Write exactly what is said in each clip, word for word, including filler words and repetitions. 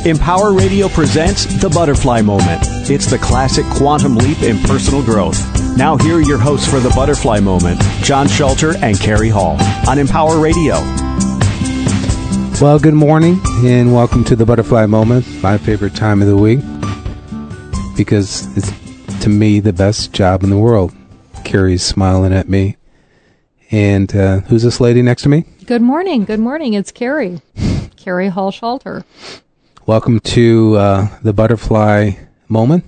Empower Radio presents The Butterfly Moment. It's the classic quantum leap in personal growth. Now here are your hosts for The Butterfly Moment, John Schulter and Carrie Hall on Empower Radio. Well, good morning and welcome to The Butterfly Moment, my favorite time of the week, because it's, to me, the best job in the world. Carrie's smiling at me. And uh, who's this lady next to me? Good morning. Good morning. It's Carrie. Carrie Hall Schulter. Welcome to uh, The Butterfly Moment.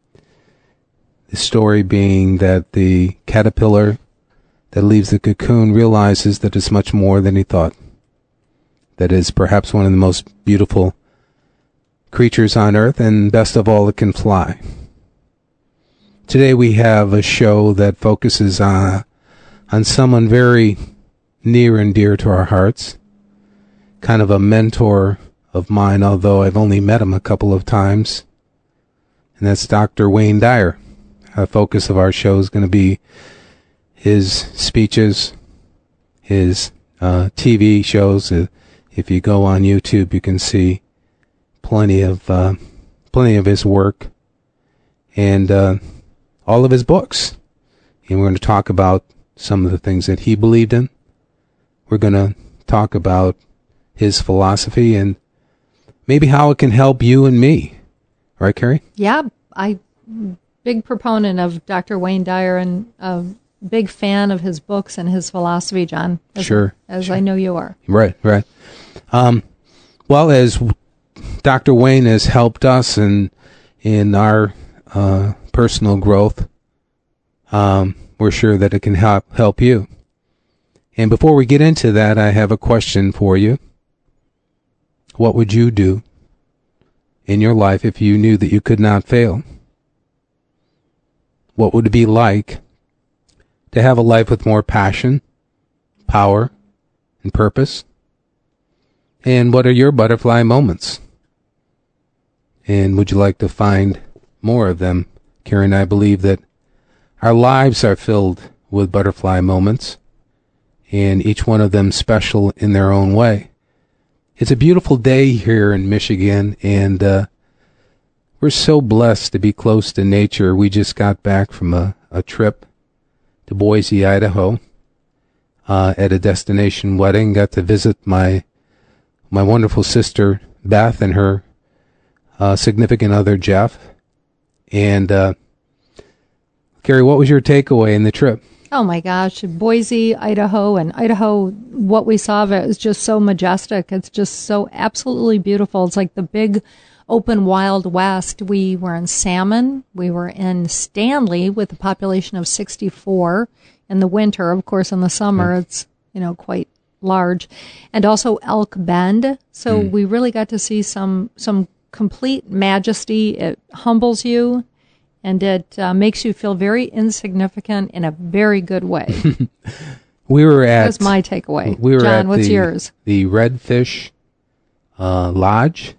The story being that the caterpillar that leaves the cocoon realizes that it's much more than he thought. That is perhaps one of the most beautiful creatures on earth, and best of all, it can fly. Today we have a show that focuses on, on someone very near and dear to our hearts, kind of a mentor of mine, although I've only met him a couple of times, and that's Doctor Wayne Dyer. The focus of our show is going to be his speeches, his uh, T V shows. Uh, if you go on YouTube, you can see plenty of uh, plenty of his work and uh, all of his books. And we're going to talk about some of the things that he believed in. We're going to talk about his philosophy and maybe how it can help you and me. Right, Carrie? Yeah, I'm big proponent of Doctor Wayne Dyer and a big fan of his books and his philosophy, John. As, sure. As sure. I know you are. Right, right. Um, well, as Doctor Wayne has helped us in, in our uh, personal growth, um, we're sure that it can help, help you. And before we get into that, I have a question for you. What would you do in your life if you knew that you could not fail? What would it be like to have a life with more passion, power, and purpose? And what are your butterfly moments? And would you like to find more of them? Carrie and I believe that our lives are filled with butterfly moments, and each one of them special in their own way. It's a beautiful day here in Michigan, and uh, we're so blessed to be close to nature. We just got back from a, a trip to Boise, Idaho, uh, at a destination wedding. Got to visit my my wonderful sister, Beth, and her uh, significant other, Jeff. And, uh, Carrie, what was your takeaway in the trip? Oh my gosh, Boise, Idaho, and Idaho, what we saw of it is just so majestic. It's just so absolutely beautiful. It's like the big open Wild West. We were in Salmon. We were in Stanley with a population of sixty-four in the winter. Of course, in the summer, mm. it's, you know, quite large. And also Elk Bend. So mm. we really got to see some, some complete majesty. It humbles you. And it uh, makes you feel very insignificant in a very good way. we were at... That's my takeaway. We were John, at what's the, yours? The Redfish uh, Lodge.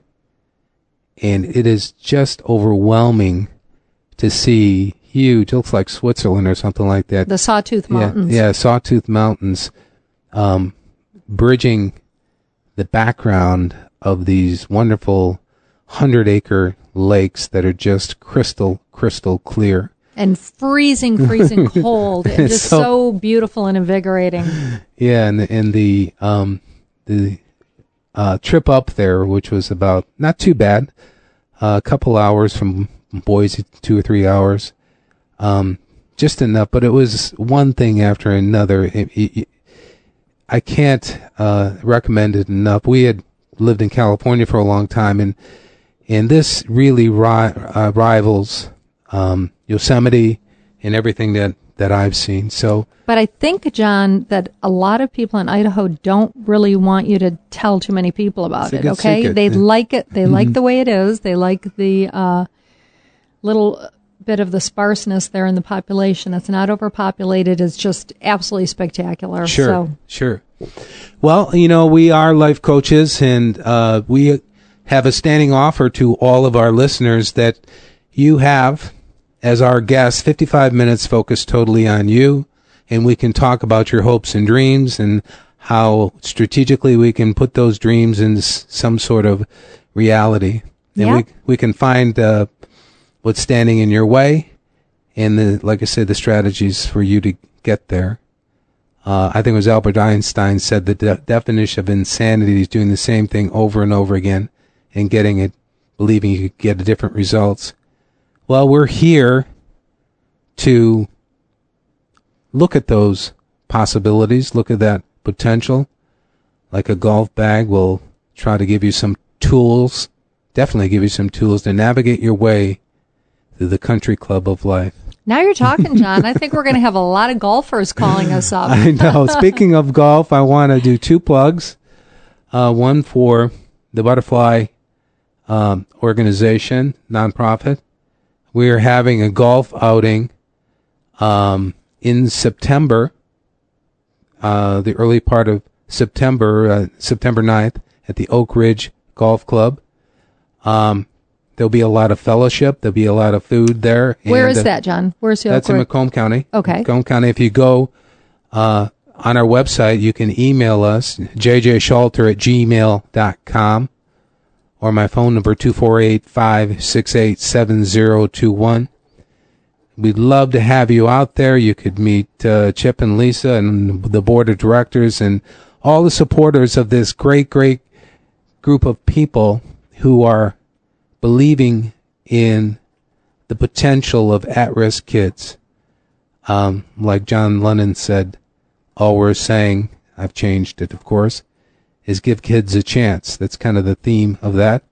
And it is just overwhelming to see huge, it looks like Switzerland or something like that. The Sawtooth Mountains. Yeah, yeah Sawtooth Mountains, um, bridging the background of these wonderful hundred-acre lakes that are just crystal, crystal clear. And freezing, freezing cold. And just so, so beautiful and invigorating. Yeah, and the, and the, um, the uh, trip up there, which was about, not too bad, uh, a couple hours from Boise, two or three hours, um, just enough, but it was one thing after another. It, it, I can't uh, recommend it enough. We had lived in California for a long time, and And this really ri- uh, rivals um, Yosemite and everything that, that I've seen. So, but I think, John, that a lot of people in Idaho don't really want you to tell too many people about it. Okay, secret. They yeah. like it. They mm-hmm. like the way it is. They like the uh, little bit of the sparseness there in the population. It's not overpopulated. It's just absolutely spectacular. Sure, so. sure. Well, you know, we are life coaches, and uh, we have a standing offer to all of our listeners that you have, as our guest, fifty-five minutes focused totally on you, and we can talk about your hopes and dreams and how strategically we can put those dreams into some sort of reality. And Yeah. we we can find uh, what's standing in your way, and the, like I said, the strategies for you to get there. Uh, I think it was Albert Einstein said the de- definition of insanity is doing the same thing over and over again and getting it, believing you could get different results. Well, we're here to look at those possibilities, look at that potential. Like a golf bag, we'll try to give you some tools, definitely give you some tools to navigate your way through the country club of life. Now you're talking, John. I think we're going to have a lot of golfers calling us up. I know. Speaking of golf, I want to do two plugs. Uh, one for the Butterfly um, organization, nonprofit. We are having a golf outing um, in September, uh, the early part of September, uh, September ninth, at the Oak Ridge Golf Club. Um, there'll be a lot of fellowship. There'll be a lot of food there. Where and, is uh, that, John? Where's the That's Oak in Ridge? Macomb County. Okay. Macomb County. If you go uh, on our website, you can email us, j j schalter at gmail dot com, or my phone number, two four eight, five six eight, seven zero two one. We'd love to have you out there. You could meet uh, Chip and Lisa and the board of directors and all the supporters of this great, great group of people who are believing in the potential of at-risk kids. Um, like John Lennon said, all we're saying, I've changed it, of course, is give kids a chance. That's kind of the theme of that.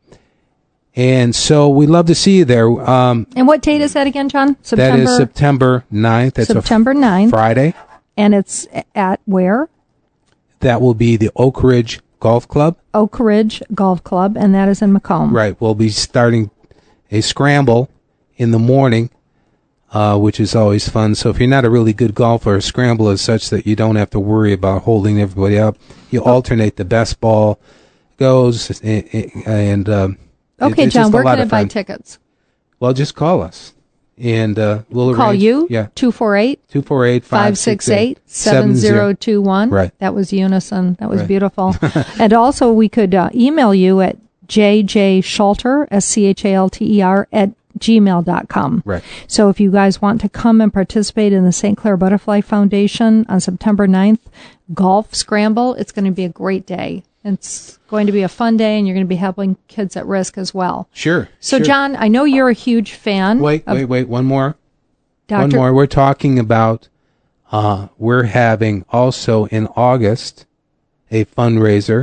And so we'd love to see you there. Um, And what date is that again, John? September. that is September ninth. That's September a ninth. Friday. And it's at where? That will be the Oak Ridge Golf Club. Oak Ridge Golf Club, and that is in Macomb. Right. We'll be starting a scramble in the morning, uh, which is always fun. So if you're not a really good golfer, a scramble is such that you don't have to worry about holding everybody up. You Oh. alternate the best ball goes, and, and um, Okay, it's John, just a we're lot going to of buy fun. tickets. Well, just call us, and uh, we'll Call arrange. you? Yeah. two four eight, two four eight, five six eight, seven zero two one. Right. That was unison. That was Right. beautiful. And also, we could uh, email you at j j schalter, S C H A L T E R, at gmail dot com. Right. So if you guys want to come and participate in the Saint Clair Butterfly Foundation on September ninth, golf scramble, it's going to be a great day. It's going to be a fun day, and you're going to be helping kids at risk as well. Sure. So, sure. John, I know you're a huge fan. Wait, of wait, wait. One more. Doctor One more. We're talking about, uh, we're having also in August a fundraiser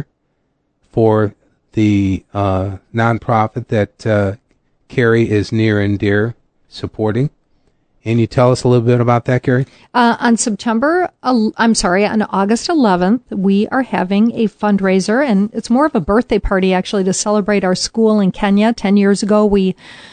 for the uh, nonprofit that uh, Carrie is near and dear supporting. And you tell us a little bit about that, Carrie? Uh, on September, uh, I'm sorry, on August eleventh, we are having a fundraiser, and it's more of a birthday party, actually, to celebrate our school in Kenya. Ten years ago, we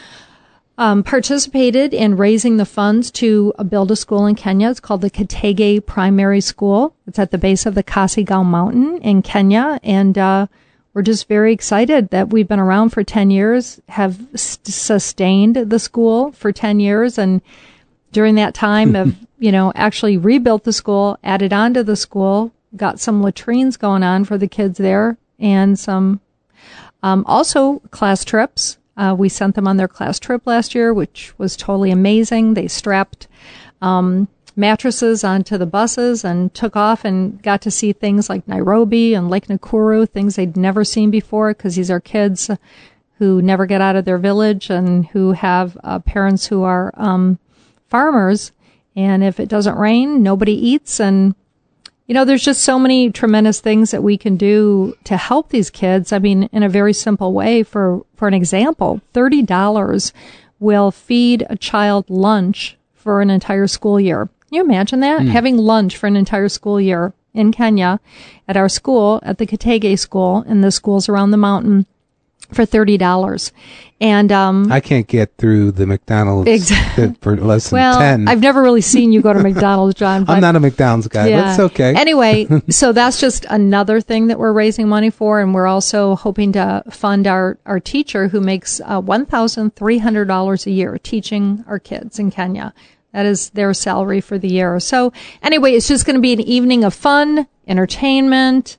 um, participated in raising the funds to uh, build a school in Kenya. It's called the Kitege Primary School. It's at the base of the Kasigao Mountain in Kenya, and uh, we're just very excited that we've been around for ten years, have s- sustained the school for ten years, and during that time have, you know, actually rebuilt the school, added on to the school, got some latrines going on for the kids there, and some um, also class trips. Uh, we sent them on their class trip last year, which was totally amazing. They strapped um, mattresses onto the buses and took off and got to see things like Nairobi and Lake Nakuru, things they'd never seen before, because these are kids who never get out of their village and who have uh, parents who are um, farmers. And if it doesn't rain, nobody eats. And, you know, there's just so many tremendous things that we can do to help these kids. I mean, in a very simple way, for, for an example, thirty dollars will feed a child lunch for an entire school year. Can you imagine that? Mm. Having lunch for an entire school year in Kenya at our school, at the Kitege School, and the schools around the mountain, for thirty dollars. And um, I can't get through the McDonald's exactly. for less than well, ten. I've never really seen you go to McDonald's, John. But I'm not a McDonald's guy, yeah. but it's okay. Anyway, so that's just another thing that we're raising money for, and we're also hoping to fund our, our teacher who makes uh, one thousand three hundred dollars a year teaching our kids in Kenya. That is their salary for the year. So anyway, it's just going to be an evening of fun, entertainment,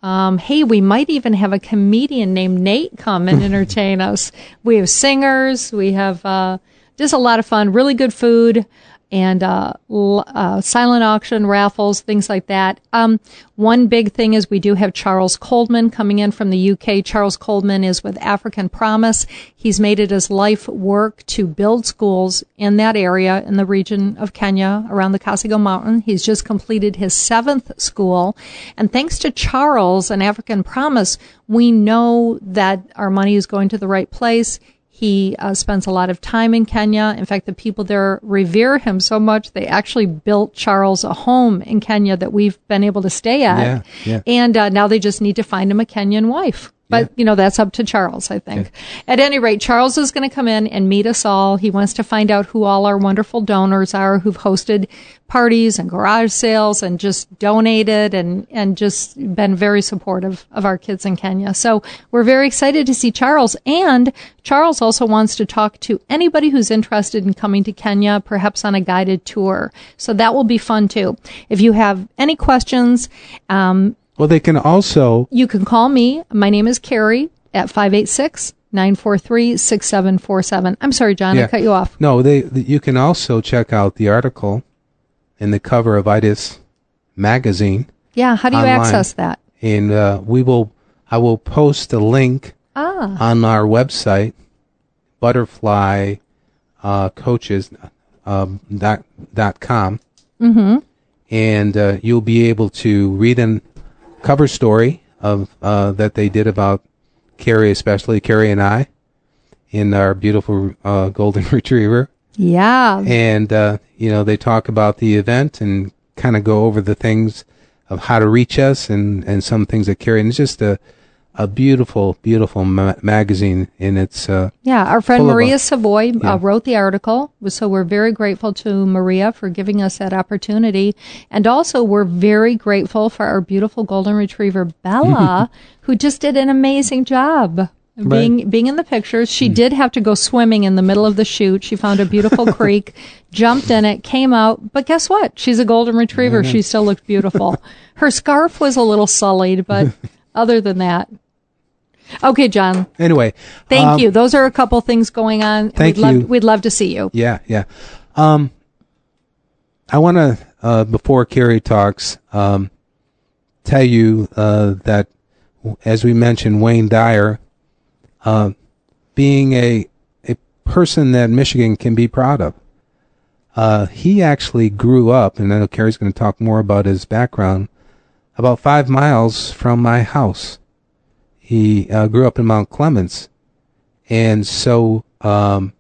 Um, hey, we might even have a comedian named Nate come and entertain us. We have singers. We have uh, just a lot of fun, really good food, and uh, l- uh, silent auction, raffles, things like that. Um, one big thing is we do have Charles Coldman coming in from the U K. Charles Coldman is with African Promise. He's made it his life work to build schools in that area, in the region of Kenya, around the Kasigo Mountain. He's just completed his seventh school. And thanks to Charles and African Promise, we know that our money is going to the right place. He uh, spends a lot of time in Kenya. In fact, the people there revere him so much, they actually built Charles a home in Kenya that we've been able to stay at. Yeah, yeah. And uh, now they just need to find him a Kenyan wife. But, yeah. you know, that's up to Charles, I think. Yeah. At any rate, Charles is going to come in and meet us all. He wants to find out who all our wonderful donors are who've hosted parties and garage sales and just donated and, and just been very supportive of our kids in Kenya. So we're very excited to see Charles. And Charles also wants to talk to anybody who's interested in coming to Kenya, perhaps on a guided tour. So that will be fun, too. If you have any questions, um, well, they can also... You can call me. My name is Carrie at five eight six, nine four three, six seven four seven. I'm sorry, John, yeah. I cut you off. No, they. You can also check out the article in the cover of Itis magazine. Yeah, how do you online. access that? And uh, we will. I will post a link ah. on our website, butterfly uh, coaches um, dot, dot com. Mm-hmm. And uh, you'll be able to read an cover story of uh, that they did about Carrie, especially Carrie and I, in our beautiful uh, golden retriever. Yeah. And, uh, you know, they talk about the event and kind of go over the things of how to reach us and, and some things that Carrie, and it's just a, a beautiful, beautiful ma- magazine. And it's, uh, yeah, our friend Maria a, Savoy yeah. uh, wrote the article. So we're very grateful to Maria for giving us that opportunity. And also we're very grateful for our beautiful golden retriever, Bella, who just did an amazing job. Being right. being in the pictures. She mm. did have to go swimming in the middle of the shoot. She found a beautiful creek, jumped in it, came out. But guess what? She's a golden retriever. She still looked beautiful. Her scarf was a little sullied, but other than that. Okay, John. Anyway. Thank um, you. Those are a couple things going on. Thank we'd you. Love, we'd love to see you. Yeah, yeah. Um, I want to, uh, before Carrie talks, um, tell you uh, that, as we mentioned, Wayne Dyer, uh, being a, a person that Michigan can be proud of. Uh, he actually grew up, and I know Carrie's going to talk more about his background, about five miles from my house. He uh, grew up in Mount Clemens, and so um,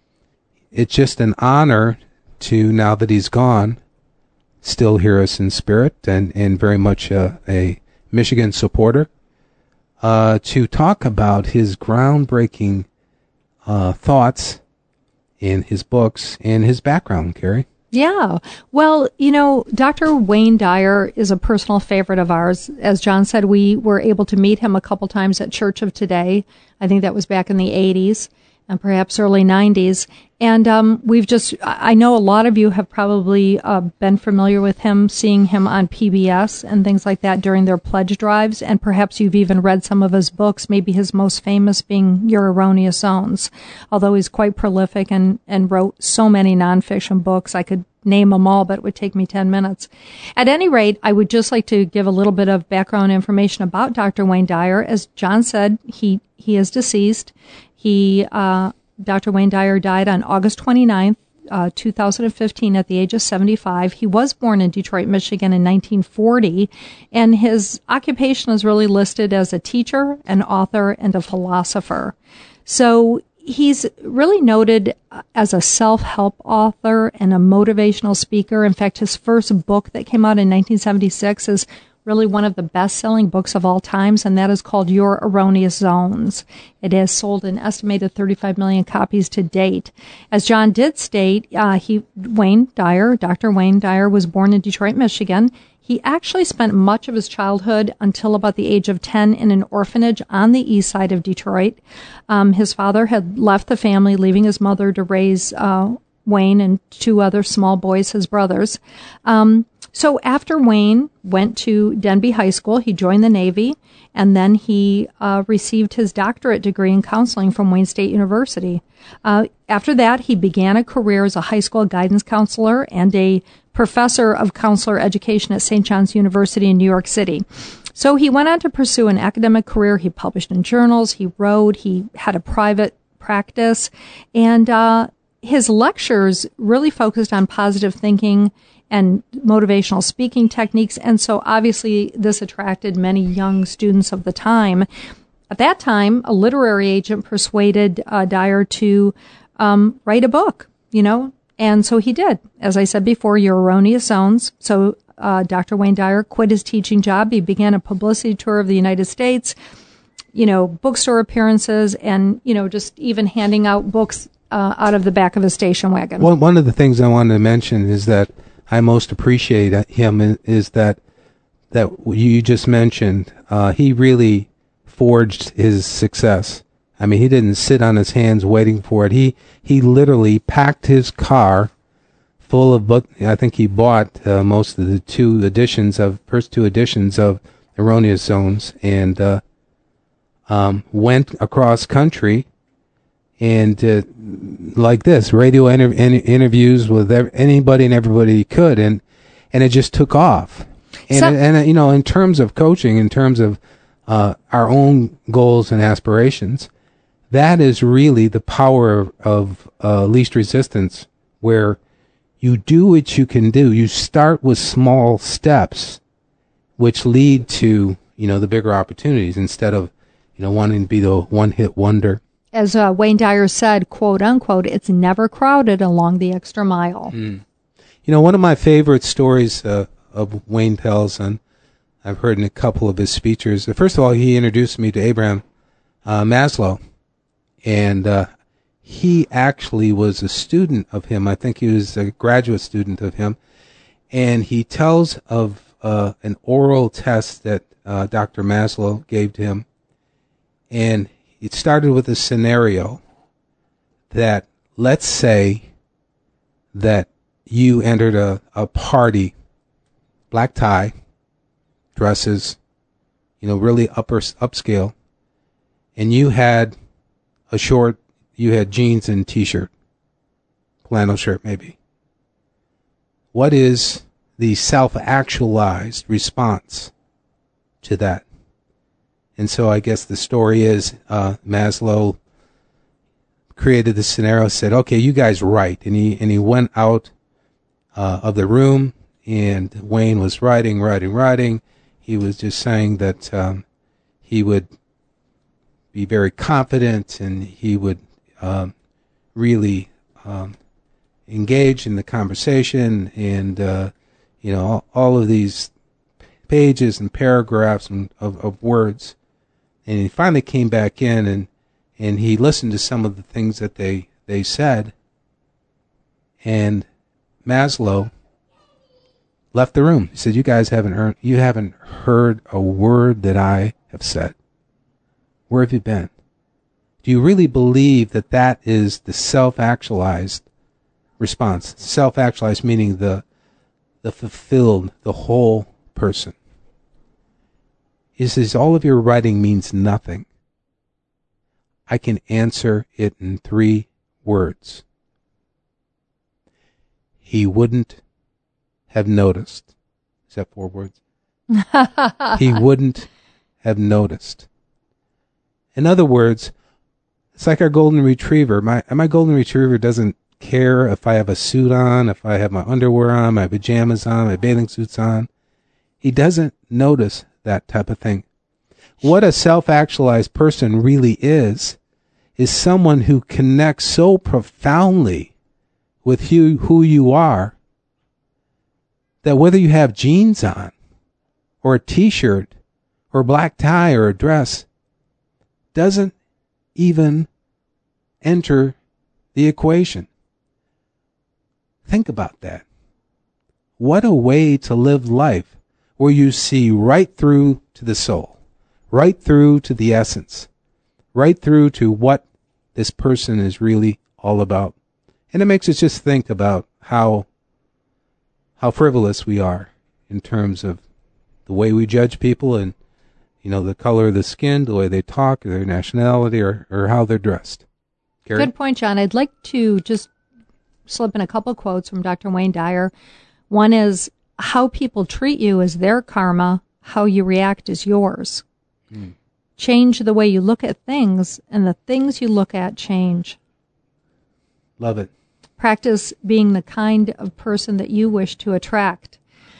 it's just an honor to, now that he's gone, still hear us in spirit and, and very much uh, a Michigan supporter, uh, to talk about his groundbreaking uh, thoughts in his books and his background, Carrie. Yeah. Well, you know, Doctor Wayne Dyer is a personal favorite of ours. As John said, we were able to meet him a couple times at Church of Today. I think that was back in the eighties and perhaps early nineties. And um, we've just, I know a lot of you have probably uh, been familiar with him, seeing him on P B S and things like that during their pledge drives. And perhaps you've even read some of his books, maybe his most famous being Your Erroneous Zones. Although he's quite prolific and, and wrote so many nonfiction books, I could name them all, but it would take me ten minutes. At any rate, I would just like to give a little bit of background information about Doctor Wayne Dyer. As John said, he, he is deceased. He, uh, Doctor Wayne Dyer died on August twenty-ninth, uh, two thousand fifteen at the age of seventy-five. He was born in Detroit, Michigan in nineteen forty, and his occupation is really listed as a teacher, an author, and a philosopher. So he's really noted as a self-help author and a motivational speaker. In fact, his first book that came out in nineteen seventy-six is really one of the best-selling books of all times, and that is called Your Erroneous Zones. It has sold an estimated thirty-five million copies to date. As John did state, uh, he Wayne Dyer, Doctor Wayne Dyer, was born in Detroit, Michigan. He actually spent much of his childhood until about the age of ten in an orphanage on the east side of Detroit. Um, his father had left the family, leaving his mother to raise uh, Wayne and two other small boys, his brothers. Um, So after Wayne went to Denby High School, he joined the Navy, and then he uh, received his doctorate degree in counseling from Wayne State University. Uh, after that, he began a career as a high school guidance counselor and a professor of counselor education at Saint John's University in New York City. So he went on to pursue an academic career. He published in journals, he wrote, he had a private practice, and uh, his lectures really focused on positive thinking and motivational speaking techniques. And so obviously this attracted many young students of the time. At that time, a literary agent persuaded uh, Dyer to um, write a book, you know, and so he did. As I said before, Your Erroneous Zones. So uh, Doctor Wayne Dyer quit his teaching job. He began a publicity tour of the United States, you know, bookstore appearances, and, you know, just even handing out books uh, out of the back of a station wagon. Well, one of the things I wanted to mention is that I most appreciate him is that that you just mentioned. Uh, he really forged his success. I mean, he didn't sit on his hands waiting for it. He he literally packed his car full of book. I think he bought uh, most of the two editions of first two editions of Erroneous Zones, and uh, um, went across country. And uh, like this, radio inter- interviews with ev- anybody and everybody he could, and and it just took off. And, So- and, and you know, in terms of coaching, in terms of uh, our own goals and aspirations, that is really the power of, of uh, least resistance, where you do what you can do. You start with small steps, which lead to, you know, the bigger opportunities, instead of, you know, wanting to be the one-hit wonder. As uh, Wayne Dyer said, quote unquote, it's never crowded along the extra mile. Mm. You know, one of my favorite stories uh, of Wayne tells, and I've heard in a couple of his speeches. First of all, he introduced me to Abraham uh, Maslow, and uh, he actually was a student of him. I think he was a graduate student of him, and he tells of uh, an oral test that uh, Doctor Maslow gave to him, and it started with a scenario that, let's say that you entered a, a party, black tie, dresses, you know, really upper upscale, and you had a short, you had jeans and t-shirt, flannel shirt maybe. What is the self-actualized response to that? And so I guess the story is uh, Maslow created the scenario, said, okay, you guys write. And he, and he went out uh, of the room, and Wayne was writing, writing, writing. He was just saying that um, he would be very confident, and he would um, really um, engage in the conversation, and, uh, you know, all, all of these pages and paragraphs and, of, of words. And he finally came back in, and, and he listened to some of the things that they, they said. And Maslow left the room. He said, "You guys haven't heard, you haven't heard a word that I have said. Where have you been? Do you really believe that that is the self-actualized response? Self-actualized meaning the, the fulfilled, the whole person." He says, all of your writing means nothing. I can answer it in three words. He wouldn't have noticed. Is that four words? He wouldn't have noticed. In other words, it's like our golden retriever. My my golden retriever doesn't care if I have a suit on, if I have my underwear on, my pajamas on, my bathing suits on. He doesn't notice that type of thing. What a self-actualized person really is, is someone who connects so profoundly with who, who you are, that whether you have jeans on, or a t-shirt, or a black tie, or a dress, doesn't even enter the equation. Think about that. What a way to live life, where you see right through to the soul, right through to the essence, right through to what this person is really all about. And it makes us just think about how how frivolous we are in terms of the way we judge people and, you know, the color of the skin, the way they talk, their nationality, or, or how they're dressed. Carrie? Good point, John. I'd like to just slip in a couple quotes from Doctor Wayne Dyer. One is, how people treat you is their karma, how you react is yours. Mm. Change the way you look at things, and the things you look at change. Love it. Practice being the kind of person that you wish to attract.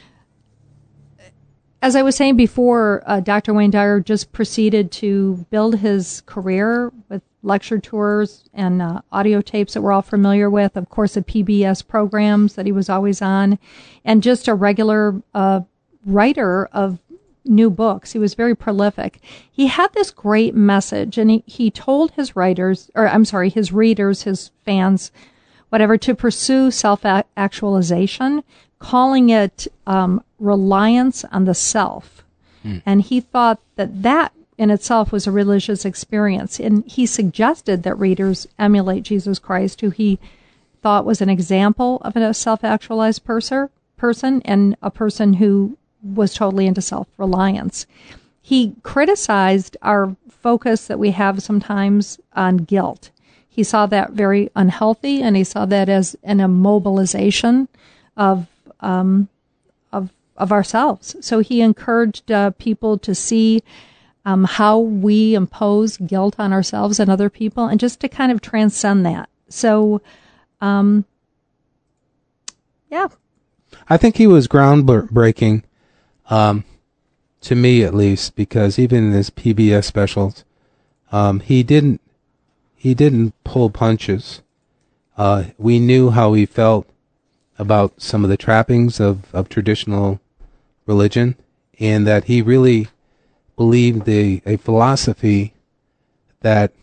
As I was saying before, uh, Doctor Wayne Dyer just proceeded to build his career with lecture tours and uh, audio tapes that we're all familiar with, of course, the P B S programs that he was always on, and just a regular uh, writer of new books. He was very prolific. He had this great message, and he, he told his writers, or I'm sorry, his readers, his fans, whatever, to pursue self-actualization, calling it um, reliance on the self. Mm. And he thought that that in itself was a religious experience. And he suggested that readers emulate Jesus Christ, who he thought was an example of a self-actualized person, person and a person who was totally into self-reliance. He criticized our focus that we have sometimes on guilt. He saw that very unhealthy, and he saw that as an immobilization of um, of of ourselves. So he encouraged uh, people to see um, how we impose guilt on ourselves and other people, and just to kind of transcend that. So, um, yeah. I think he was groundbreaking, um, to me at least, because even in his P B S specials, um, he didn't he didn't pull punches. Uh, we knew how he felt about some of the trappings of, of traditional religion, and that he really believed the, a philosophy that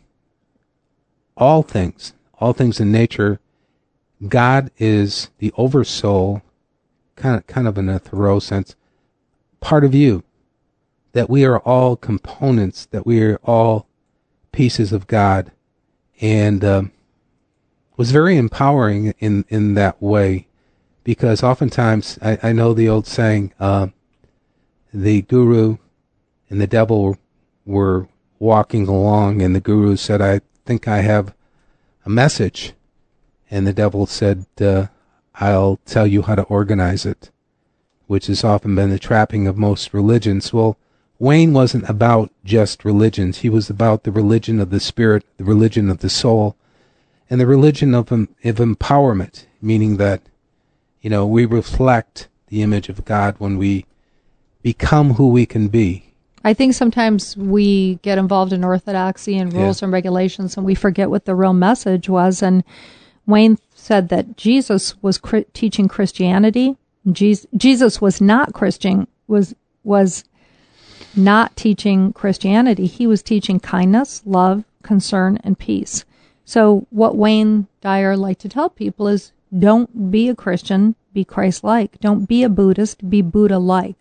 all things, all things in nature, God is the oversoul, kind of, kind of in a Thoreau sense, part of you, that we are all components, that we are all pieces of God, and um, was very empowering in, in that way. Because oftentimes, I, I know the old saying, uh, the guru and the devil were walking along, and the guru said, I think I have a message. And the devil said, uh, I'll tell you how to organize it, which has often been the trapping of most religions. Well, Wayne wasn't about just religions. He was about the religion of the spirit, the religion of the soul, and the religion of, of empowerment, meaning that, you know, we reflect the image of God when we become who we can be. I think sometimes we get involved in orthodoxy and rules yeah. and regulations, and we forget what the real message was. And Wayne said that Jesus was cri- teaching Christianity. Jesus, Jesus was not Christian, was was not teaching Christianity. He was teaching kindness, love, concern, and peace. So what Wayne Dyer liked to tell people is, don't be a Christian, be Christ-like. Don't be a Buddhist, be Buddha-like.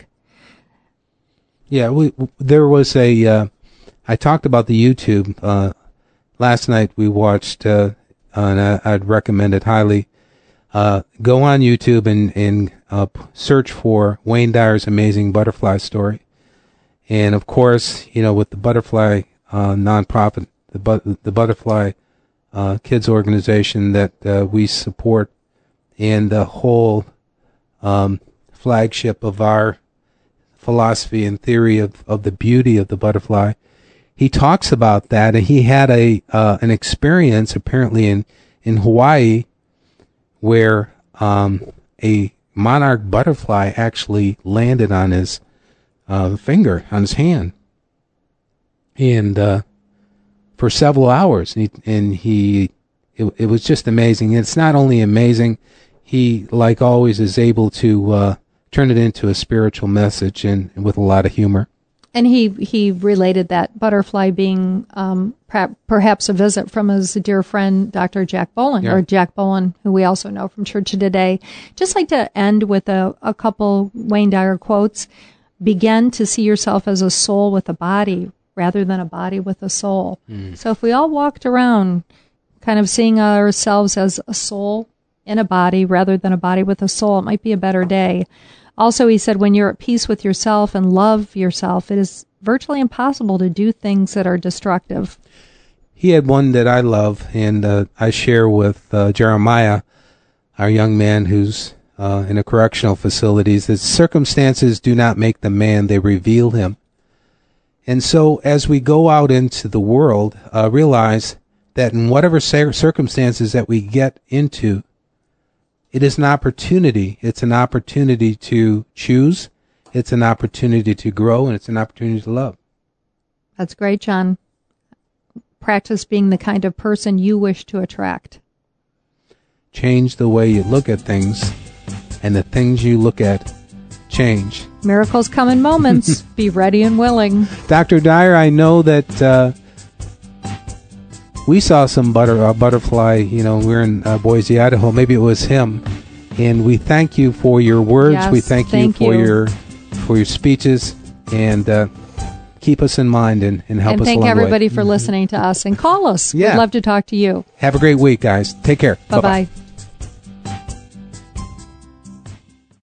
Yeah, we, there was a, uh, I talked about the YouTube, uh, last night we watched, uh, and I, I'd recommend it highly. Uh, go on YouTube and, and uh, search for Wayne Dyer's Amazing Butterfly Story. And of course, you know, with the Butterfly uh, nonprofit, the, but, the Butterfly uh, Kids organization that uh, we support, and the whole um, flagship of our philosophy and theory of, of the beauty of the butterfly. He talks about that, and he had a uh, an experience apparently in, in Hawaii where um, a monarch butterfly actually landed on his uh, finger, on his hand, and uh, for several hours, and he, and he it, it was just amazing. And it's not only amazing, he, like always, is able to uh, turn it into a spiritual message, and, and with a lot of humor. And he, he related that butterfly being um, per- perhaps a visit from his dear friend, Doctor Jack Boland, yeah. or Jack Boland, who we also know from Church of Today. Just like to end with a, a couple Wayne Dyer quotes. Begin to see yourself as a soul with a body rather than a body with a soul. Mm. So if we all walked around kind of seeing ourselves as a soul in a body rather than a body with a soul, it might be a better day. Also, he said, when you're at peace with yourself and love yourself, it is virtually impossible to do things that are destructive. He had one that I love, and uh, I share with uh, Jeremiah, our young man who's uh, in a correctional facility, that circumstances do not make the man, they reveal him. And so as we go out into the world, uh, realize that in whatever circumstances that we get into, it is an opportunity. It's an opportunity to choose. It's an opportunity to grow, and it's an opportunity to love. That's great, John. Practice being the kind of person you wish to attract. Change the way you look at things, and the things you look at change. Miracles come in moments. Be ready and willing. Doctor Dyer, I know that uh, we saw some butter, uh, butterfly, you know, we're in uh, Boise, Idaho. Maybe it was him. And we thank you for your words. Yes, we thank, thank you for you. your for your speeches. And uh, keep us in mind and, and help and us thank along everybody the way. for listening to us. And call us. Yeah. We'd love to talk to you. Have a great week, guys. Take care. Bye-bye. Bye-bye.